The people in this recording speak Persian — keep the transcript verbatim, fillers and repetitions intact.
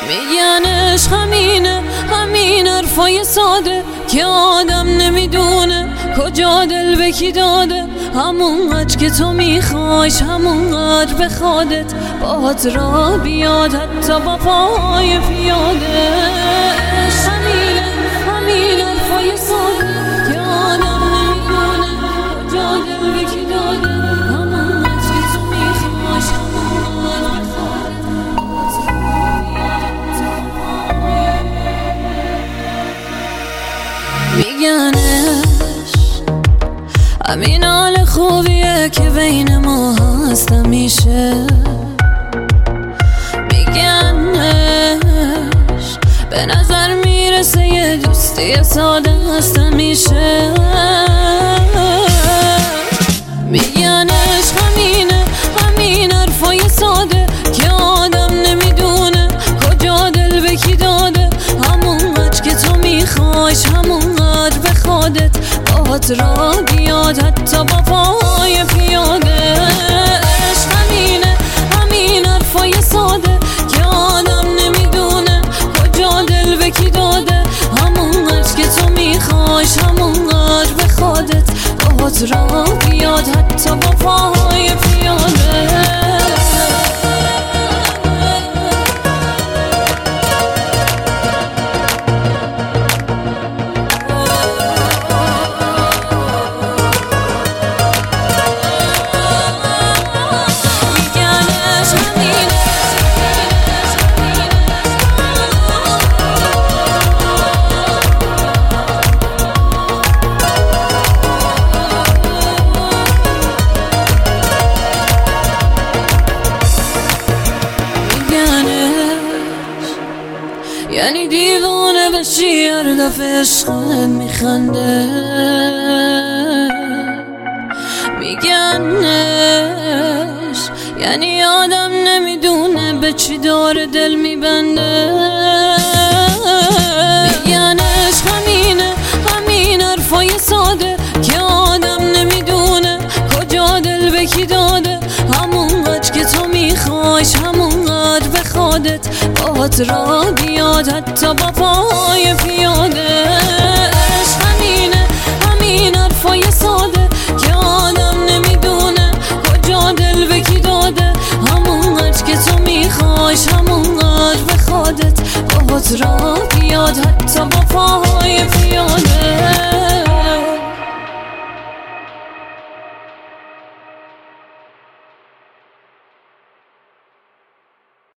میگن عشق همینه، همین حرفای ساده که آدم نمیدونه کجا دل به کی داده. همونقدر که تو میخوایش همونقدر به خودت باهات را بیاد، حتی با پای پیاده. عشق همینه، همین حرفای ساده که آدم نمیدونه کجا دل به کی داده. همونقدر که تو میخوایش همونقدر به خودت باهات را بیاد، حتی با پای میگن همین حال خوبیه که بین ما هست همیشه. میگنش به نظر میرسه یه دوستی ساده هست همیشه. میگنش همینه، همین حرفای ساده که آدم نمیدونه کجا دل به کی داده. همونقدر که تو میخوایش همونقدر به خودت باهات را بیاد، حتی با پای پیاده. عشق همینه، همین حرفای ساده که آدم نمیدونه کجا دل به کی داده. همونقدر که تو میخوایش همونقدر به خودت باهات را بیاد، حتی با پای پیاده. یعنی دیوانه بشی هر دفعه عشقت میخنده. میگنش یعنی آدم نمیدونه به چی داره دل میبنده. میگنش همینه، همین حرفای ساده که آدم نمیدونه کجا دل به کی داده. همونقدر که تو میخوایش همونقدر به خودت باهات را بیاد، حتی با پای پیاده.